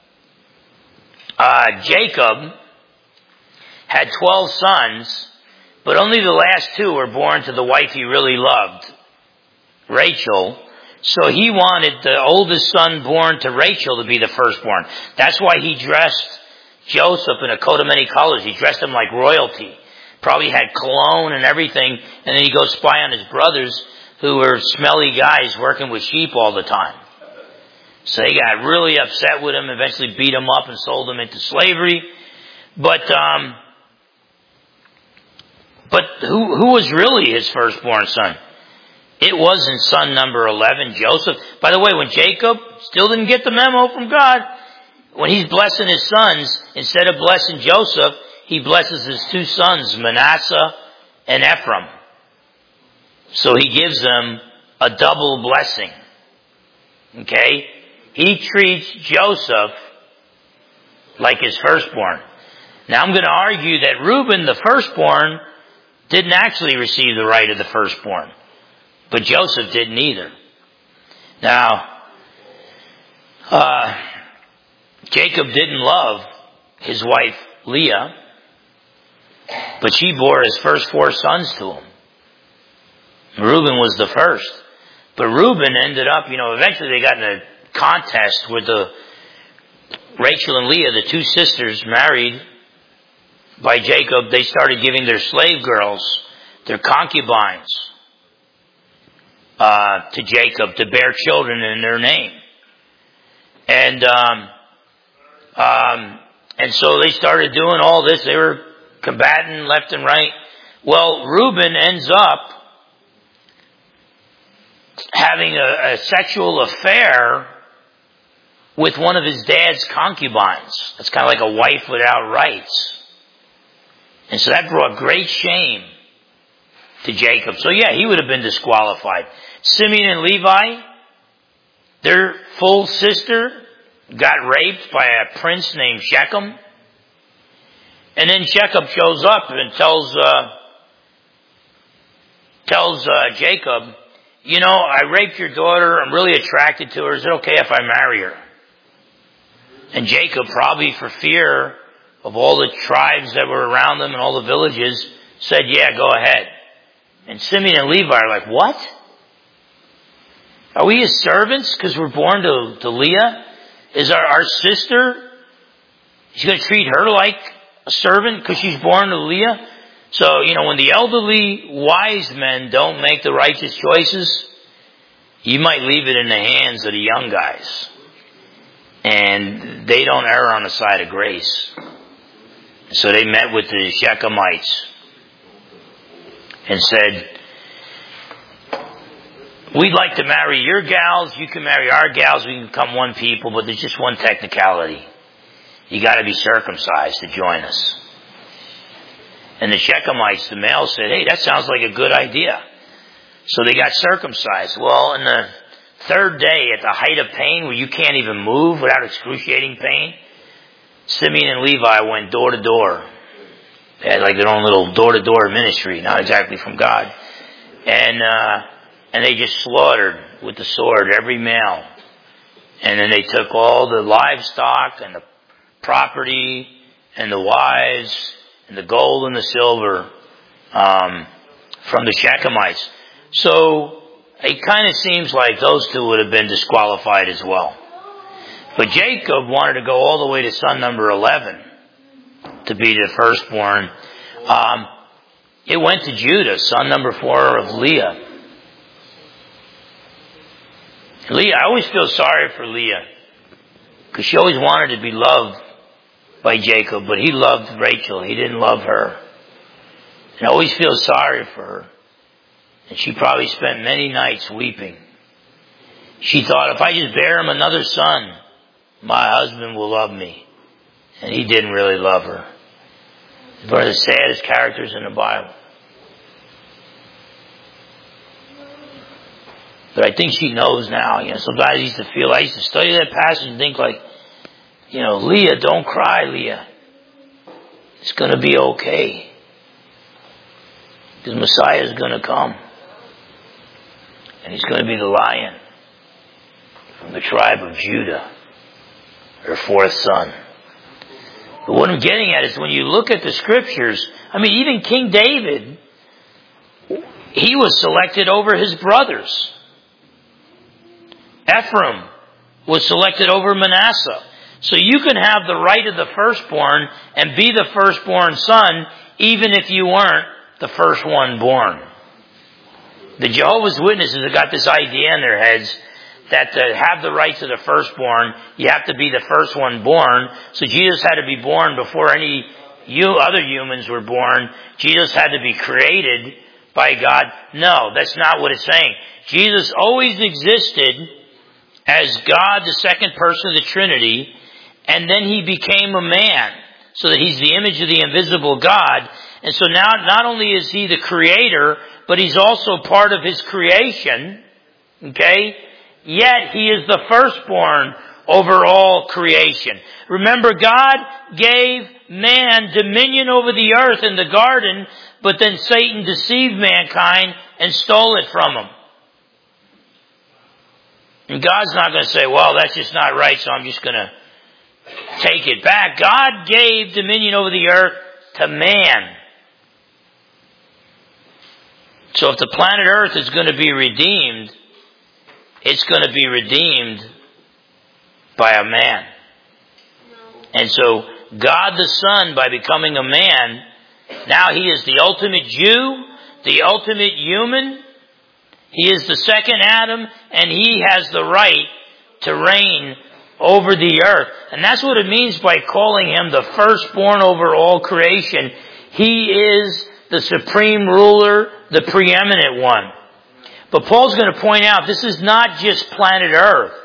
uh, Jacob had twelve sons, but only the last two were born to the wife he really loved, Rachel. So he wanted the oldest son born to Rachel to be the firstborn. That's why he dressed Joseph in a coat of many colors. He dressed him like royalty. Probably had cologne and everything. And then he goes spy on his brothers who were smelly guys working with sheep all the time. So he got really upset with him, eventually beat him up and sold him into slavery. But, um, but who, who was really his firstborn son? It wasn't son number eleven, Joseph. By the way, when Jacob still didn't get the memo from God, when he's blessing his sons, instead of blessing Joseph, he blesses his two sons, Manasseh and Ephraim. So he gives them a double blessing. Okay? He treats Joseph like his firstborn. Now I'm going to argue that Reuben, the firstborn, didn't actually receive the right of the firstborn. But Joseph didn't either. Now, uh, Jacob didn't love his wife Leah, but she bore his first four sons to him. Reuben was the first. But Reuben ended up, you know, eventually they got in a contest with the Rachel and Leah, the two sisters married by Jacob. They started giving their slave girls, their concubines, uh, to Jacob to bear children in their name. And, um, um, and so they started doing all this. They were combating left and right. Well, Reuben ends up having a, a sexual affair with one of his dad's concubines. That's kind of like a wife without rights. And so that brought great shame to Jacob. So yeah, he would have been disqualified. Simeon and Levi, their full sister, got raped by a prince named Shechem. And then Shechem shows up and tells uh, tells uh, Jacob, you know, I raped your daughter. I'm really attracted to her. Is it okay if I marry her? And Jacob, probably for fear of all the tribes that were around them and all the villages, said, yeah, go ahead. And Simeon and Levi are like, what? Are we his servants because we're born to, to Leah? Is our, our sister, he's going to treat her like a servant because she's born to Leah? So, you know, when the elderly wise men don't make the righteous choices, you might leave it in the hands of the young guys. And they don't err on the side of grace. So they met with the Shechemites and said, we'd like to marry your gals, you can marry our gals, we can become one people, but there's just one technicality. You got to be circumcised to join us. And the Shechemites, the males, said, hey, that sounds like a good idea. So they got circumcised. Well, in the third day, at the height of pain, where you can't even move without excruciating pain, Simeon and Levi went door to door. They had like their own little door-to-door ministry, not exactly from God. And uh, and they just slaughtered with the sword every male. And then they took all the livestock and the property and the wives and the gold and the silver um, from the Shechemites. So it kind of seems like those two would have been disqualified as well. But Jacob wanted to go all the way to son number eleven to be the firstborn. Um, it went to Judah, son number four of Leah. Leah, I always feel sorry for Leah because she always wanted to be loved by Jacob, but he loved Rachel. He didn't love her. And I always feel sorry for her. And she probably spent many nights weeping. She thought, if I just bear him another son, my husband will love me. And he didn't really love her. He's one of the saddest characters in the Bible. But I think she knows now. You know, sometimes I used to feel, I used to study that passage and think like, you know, Leah, don't cry, Leah. It's going to be okay. Because Messiah is going to come. And he's going to be the lion from the tribe of Judah, her fourth son. But what I'm getting at is when you look at the scriptures, I mean, even King David, he was selected over his brothers. Ephraim was selected over Manasseh. So you can have the right of the firstborn and be the firstborn son, even if you weren't the first one born. The Jehovah's Witnesses have got this idea in their heads that to have the rights of the firstborn, you have to be the first one born. So Jesus had to be born before any you other humans were born. Jesus had to be created by God. No, that's not what it's saying. Jesus always existed as God, the second person of the Trinity, and then he became a man so that he's the image of the invisible God. And so now not only is he the creator, but he's also part of his creation. Okay? Yet he is the firstborn over all creation. Remember, God gave man dominion over the earth in the garden, but then Satan deceived mankind and stole it from him. And God's not going to say, well, that's just not right, so I'm just going to take it back. God gave dominion over the earth to man. So if the planet Earth is going to be redeemed, it's going to be redeemed by a man. And so God the Son, by becoming a man, now He is the ultimate Jew, the ultimate human. He is the second Adam, and He has the right to reign over the earth. And that's what it means by calling Him the firstborn over all creation. He is the supreme ruler, the preeminent one. But Paul's going to point out this is not just planet Earth.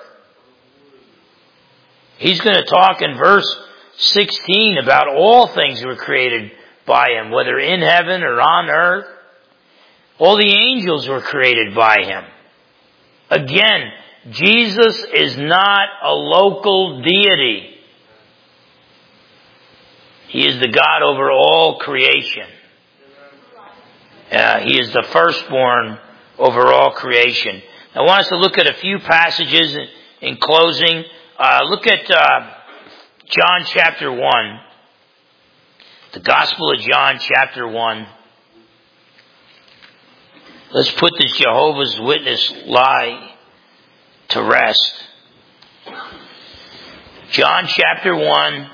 He's going to talk in verse sixteen about all things were created by Him, whether in heaven or on earth. All the angels were created by Him. Again, Jesus is not a local deity. He is the God over all creation. Uh, he is the firstborn over all creation. I want us to look at a few passages in, in closing. Uh, look at uh, John chapter one. The Gospel of John chapter one. Let's put this Jehovah's Witness lie to rest. John chapter one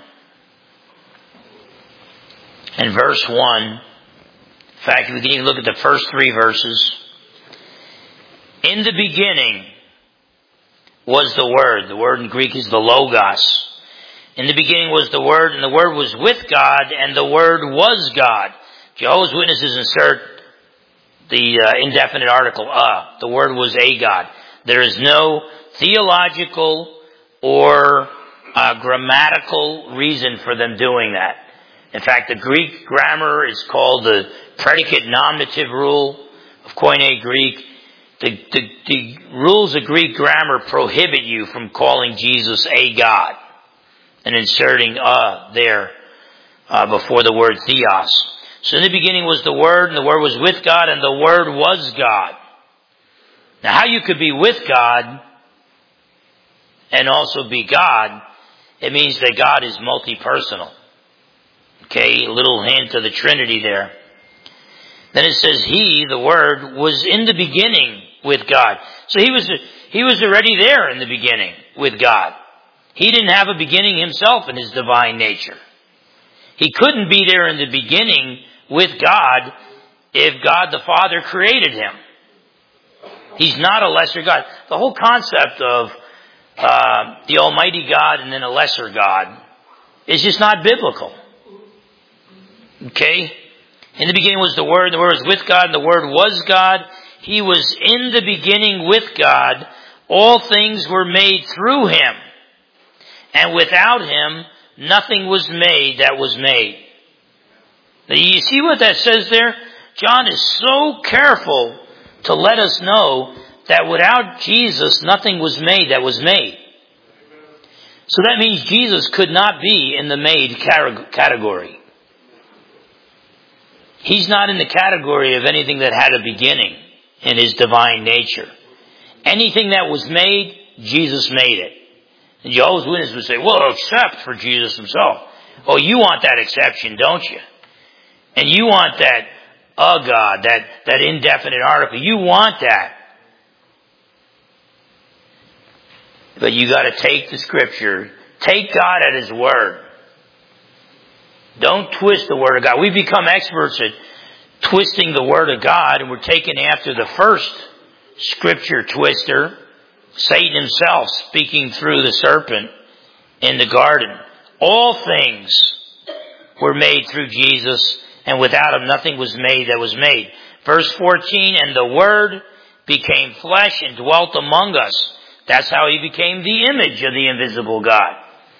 and verse one. In fact, we can even look at the first three verses. In the beginning was the Word. The word in Greek is the Logos. In the beginning was the Word, and the Word was with God, and the Word was God. Jehovah's Witnesses insert the uh, indefinite article, uh. The Word was a God. There is no theological or uh, grammatical reason for them doing that. In fact, the Greek grammar is called the predicate nominative rule of Koine Greek. The, the, the rules of Greek grammar prohibit you from calling Jesus a God and inserting uh there uh, before the word theos. So in the beginning was the Word, and the Word was with God, and the Word was God. Now, how you could be with God and also be God, it means that God is multi-personal. Okay, a little hint of the Trinity there. Then it says, He, the Word, was in the beginning with God. So He was, he was already there in the beginning with God. He didn't have a beginning Himself in His divine nature. He couldn't be there in the beginning with God if God the Father created Him. He's not a lesser God. The whole concept of uh, the Almighty God and then a lesser God is just not biblical. Okay? In the beginning was the Word, the Word was with God, and the Word was God. He was in the beginning with God. All things were made through Him. And without Him, nothing was made that was made. Now, you see what that says there? John is so careful to let us know that without Jesus, nothing was made that was made. So that means Jesus could not be in the made category. He's not in the category of anything that had a beginning in His divine nature. Anything that was made, Jesus made it. And Jehovah's Witnesses would say, well, except for Jesus Himself. Oh, you want that exception, don't you? And you want that, a God, that, that indefinite article. You want that. But you got to take the Scripture. Take God at His Word. Don't twist the Word of God. We become experts at twisting the Word of God, and we're taken after the first Scripture twister, Satan himself speaking through the serpent in the garden. All things were made through Jesus, and without Him nothing was made that was made. Verse fourteen, and the Word became flesh and dwelt among us. That's how He became the image of the invisible God.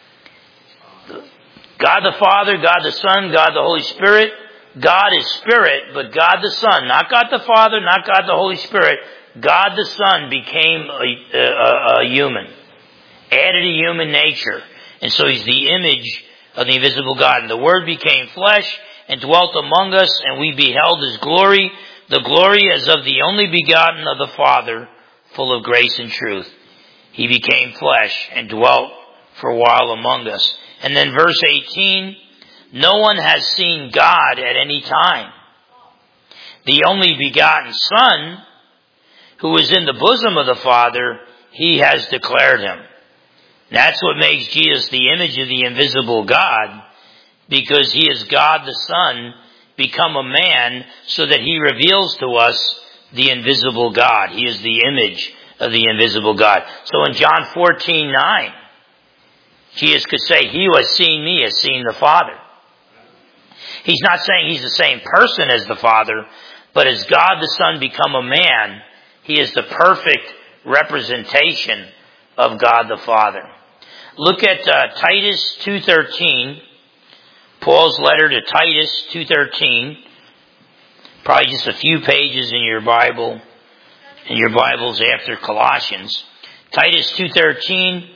God the Father, God the Son, God the Holy Spirit. God is Spirit, but God the Son, not God the Father, not God the Holy Spirit, God the Son became a, a, a human added a human nature. And so he's the image of the invisible God. And the Word became flesh and dwelt among us, and we beheld his glory, the glory as of the only begotten of the Father, full of grace and truth. He became flesh and dwelt for a while among us. And then verse eighteen, no one has seen God at any time. The only begotten Son, who is in the bosom of the Father, he has declared him. That's what makes Jesus the image of the invisible God, because he is God the Son, become a man, so that he reveals to us the invisible God. He is the image of the invisible God. So in John fourteen nine, Jesus could say, he who has seen me has seen the Father. He's not saying he's the same person as the Father, but as God the Son become a man, he is the perfect representation of God the Father. Look at uh, Titus two thirteen, Paul's letter to Titus two thirteen. Probably just a few pages in your Bible, in your Bibles after Colossians. Titus two thirteen,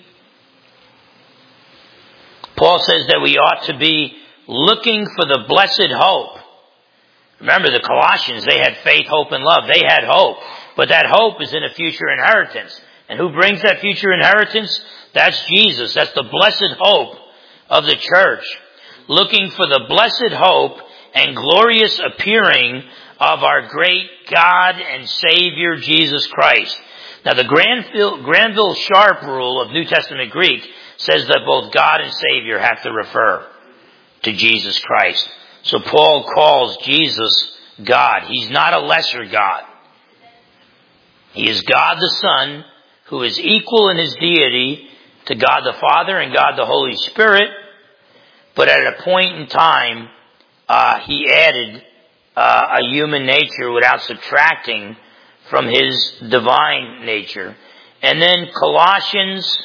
Paul says that we ought to be looking for the blessed hope. Remember, the Colossians, they had faith, hope, and love. They had hope. But that hope is in a future inheritance. And who brings that future inheritance? That's Jesus. That's the blessed hope of the church. Looking for the blessed hope and glorious appearing of our great God and Savior, Jesus Christ. Now, the Granville, Granville Sharp rule of New Testament Greek says that both God and Savior have to refer to Jesus Christ. So Paul calls Jesus God. He's not a lesser God. He is God the Son, who is equal in his deity to God the Father and God the Holy Spirit. But at a point in time, uh, he added uh, a human nature without subtracting from his divine nature. And then Colossians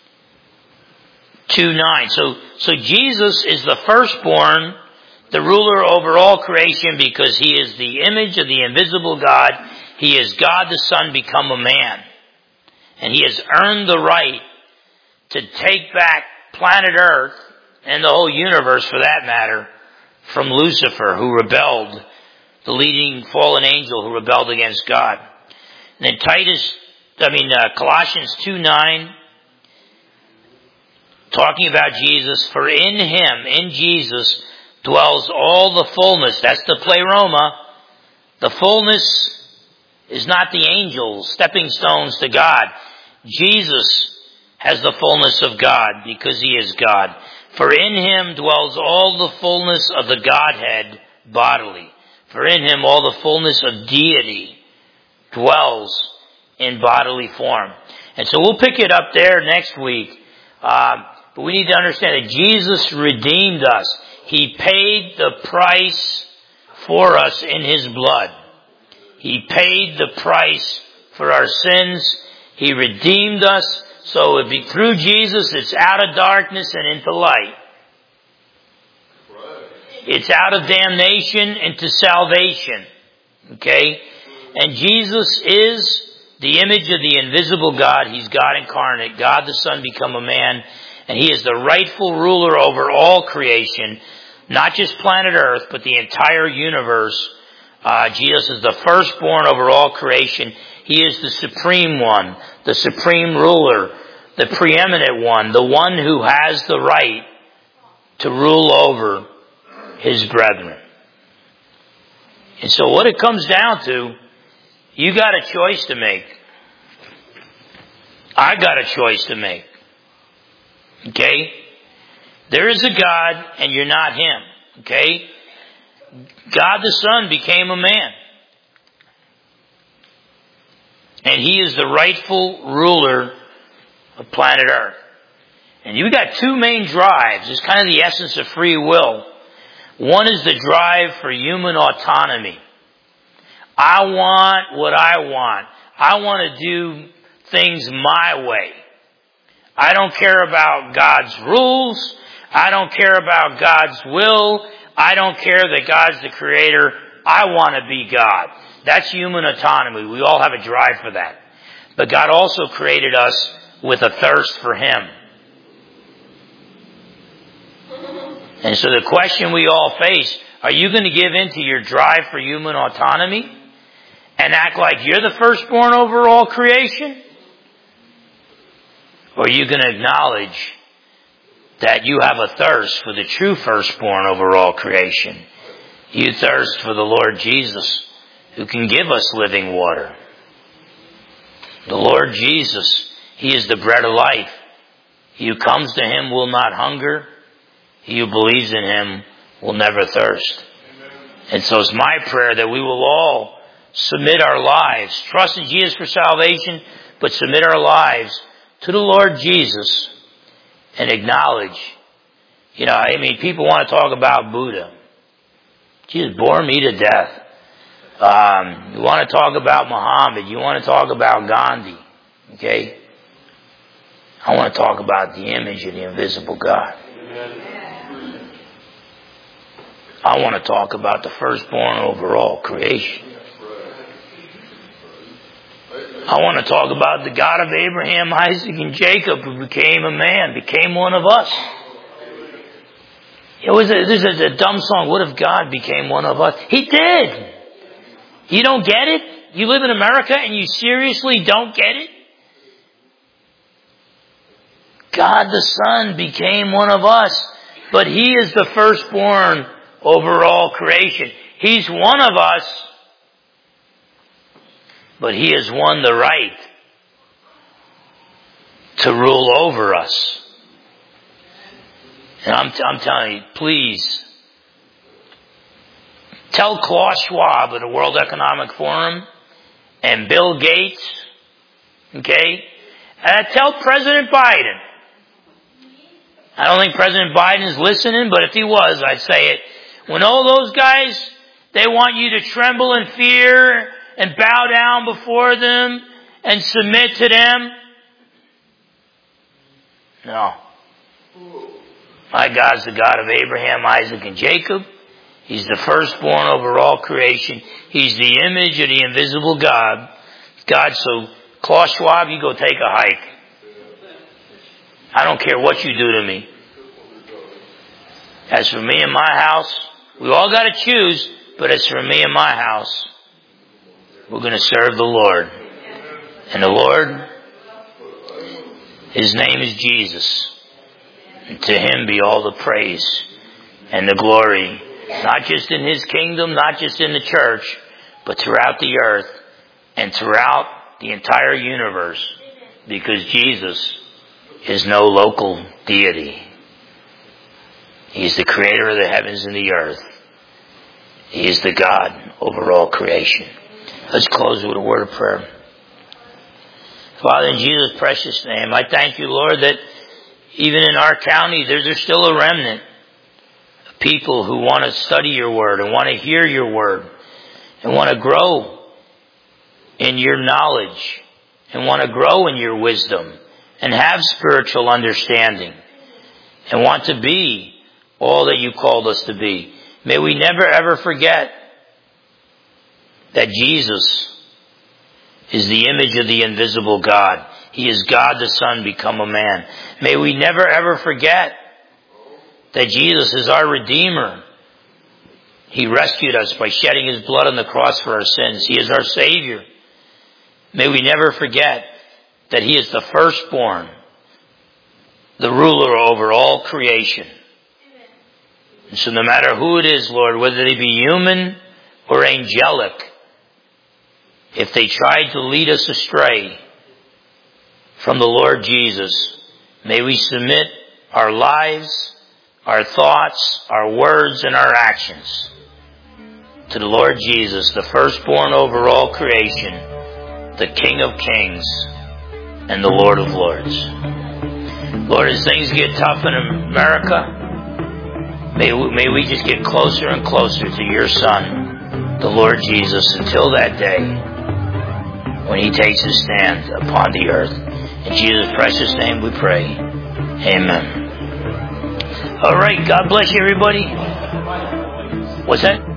two nine. So, so Jesus is the firstborn, the ruler over all creation, because he is the image of the invisible God. He is God the Son become a man. And he has earned the right to take back planet Earth, and the whole universe for that matter, from Lucifer, who rebelled, the leading fallen angel who rebelled against God. And then Titus, I mean uh, Colossians two nine, talking about Jesus, for in him, in Jesus, dwells all the fullness. That's the pleroma. The fullness is not the angels, stepping stones to God. Jesus has the fullness of God because he is God. For in him dwells all the fullness of the Godhead bodily. For in him all the fullness of deity dwells in bodily form. And so we'll pick it up there next week. Uh, but we need to understand that Jesus redeemed us. He paid the price for us in his blood. He paid the price for our sins. He redeemed us. So it'd be through Jesus, it's out of darkness and into light. It's out of damnation into salvation. Okay? And Jesus is the image of the invisible God. He's God incarnate. God the Son become a man. And he is the rightful ruler over all creation. Not just planet Earth, but the entire universe. Uh, Jesus is the firstborn over all creation. He is the supreme one, the supreme ruler, the preeminent one, the one who has the right to rule over his brethren. And so what it comes down to, you got a choice to make. I got a choice to make. Okay? There is a God and you're not him. Okay? God the Son became a man. And he is the rightful ruler of planet Earth. And you've got two main drives. It's kind of the essence of free will. One is the drive for human autonomy. I want what I want. I want to do things my way. I don't care about God's rules. I don't care about God's will. I don't care that God's the creator. I want to be God. That's human autonomy. We all have a drive for that. But God also created us with a thirst for Him. And so the question we all face, are you going to give in to your drive for human autonomy and act like you're the firstborn over all creation? Or are you going to acknowledge that you have a thirst for the true firstborn over all creation? You thirst for the Lord Jesus, who can give us living water. The Lord Jesus, He is the bread of life. He who comes to Him will not hunger. He who believes in Him will never thirst. And so it's my prayer that we will all submit our lives, trust in Jesus for salvation, but submit our lives to the Lord Jesus and acknowledge, you know, I mean, people want to talk about Buddha. Jesus bore me to death. Um, you want to talk about Muhammad. You want to talk about Gandhi. Okay? I want to talk about the image of the invisible God. I want to talk about the firstborn over all creation. I want to talk about the God of Abraham, Isaac, and Jacob, who became a man, became one of us. It was a, this is a dumb song. What if God became one of us? He did. You don't get it? You live in America and you seriously don't get it? God the Son became one of us, but He is the firstborn over all creation. He's one of us, but He has won the right to rule over us. And I'm, I'm telling you, please, tell Klaus Schwab of the World Economic Forum and Bill Gates, okay, uh, tell President Biden. I don't think President Biden is listening, but if he was, I'd say it. When all those guys, they want you to tremble in fear and bow down before them and submit to them. No. My God's the God of Abraham, Isaac, and Jacob. He's the firstborn over all creation. He's the image of the invisible God. God, so Klaus Schwab, you go take a hike. I don't care what you do to me. As for me and my house, we all got to choose, but as for me and my house, we're going to serve the Lord. And the Lord, His name is Jesus. And to Him be all the praise and the glory, not just in His kingdom, not just in the church, but throughout the earth and throughout the entire universe, because Jesus is no local deity. He's the creator of the heavens and the earth. He is the God over all creation. Let's close with a word of prayer. Father, in Jesus' precious name, I thank you, Lord, that even in our county, there's, there's still a remnant of people who want to study your word and want to hear your word and want to grow in your knowledge and want to grow in your wisdom and have spiritual understanding and want to be all that you called us to be. May we never ever forget that Jesus is the image of the invisible God. He is God the Son become a man. May we never ever forget that Jesus is our Redeemer. He rescued us by shedding His blood on the cross for our sins. He is our Savior. May we never forget that He is the firstborn, the ruler over all creation. And so no matter who it is, Lord, whether they be human or angelic, if they tried to lead us astray from the Lord Jesus, may we submit our lives, our thoughts, our words, and our actions to the Lord Jesus, the firstborn over all creation, the King of kings, and the Lord of lords. Lord, as things get tough in America, May we, may we just get closer and closer to your Son, the Lord Jesus, until that day when He takes His stand upon the earth. In Jesus' precious name we pray. Amen. All right. God bless you, everybody. What's that?